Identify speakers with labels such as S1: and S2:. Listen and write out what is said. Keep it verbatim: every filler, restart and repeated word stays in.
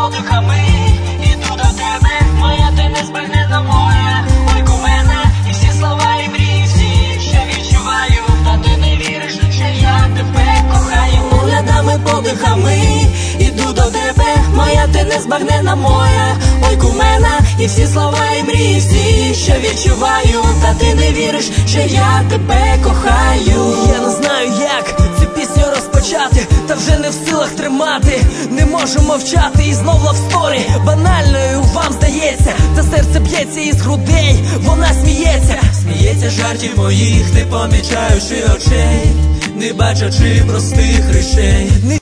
S1: подихами, іду до тебе, моя ти незбагненна моя. Ой, кумена, і всі слова і мрії, всі, що відчуваю, та ти не віриш, що я тебе кохаю. Поглядами, подихами, іду до тебе, моя ти незбагненна моя. Ой, кумена, і всі слова і мрії, всі, що відчуваю, та ти не віриш, що я тебе кохаю.
S2: Я не знаю, як цю пісню розпочати, та вже не в силах тримати. Не можу мовчати і знов лавсторі банальною вам здається, та серце б'ється із грудей, вона сміється.
S3: Сміється жартів моїх, не помічаючи очей, не бачачи простих речей.